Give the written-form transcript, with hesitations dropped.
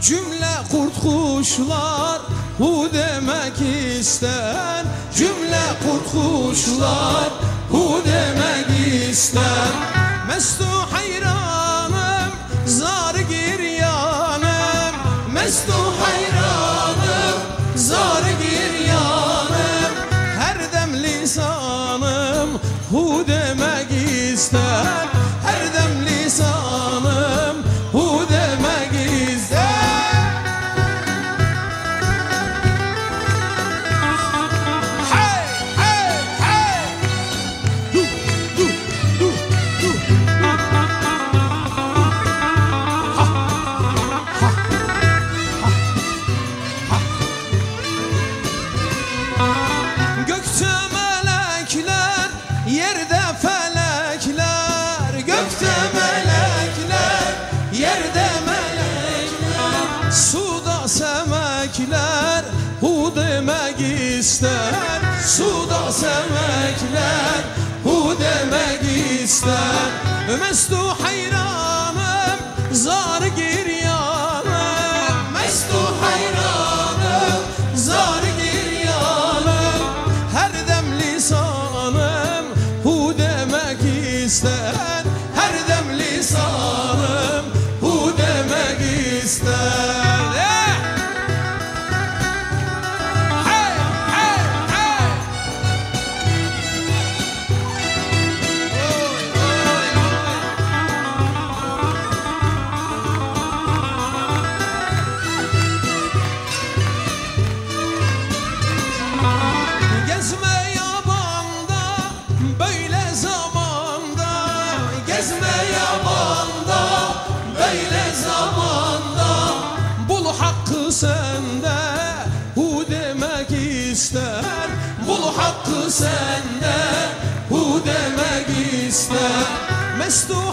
Cümle kurt kuşlar hu demek ister. Cümle kurt kuşlar hu demek ister. Mestu hayranım zar giryanım. Mestu hayranım zar giryanım. Her dem lisanım hu demek ister. Her dem lisanım hu demek ister. Hey hey hey. Ha ha ha. Gökte melekler, yerde felekler. Gökte melekler, yerde melekler. Suda semekler hu demek ister. Suda semekler hu demek ister. Mestu hayranım zar giryanım. Mestu hayranım zar giryanım. Her dem lisanım hu demek ister. Her dem lisanım hu demek ister. Hey hey hey. Gezme yabanda böyle zamanda. Gezme yabanda böyle zamanda. Bul hakkı sende hu demek ister. Bul hakkı sende hu demek ister. Mestu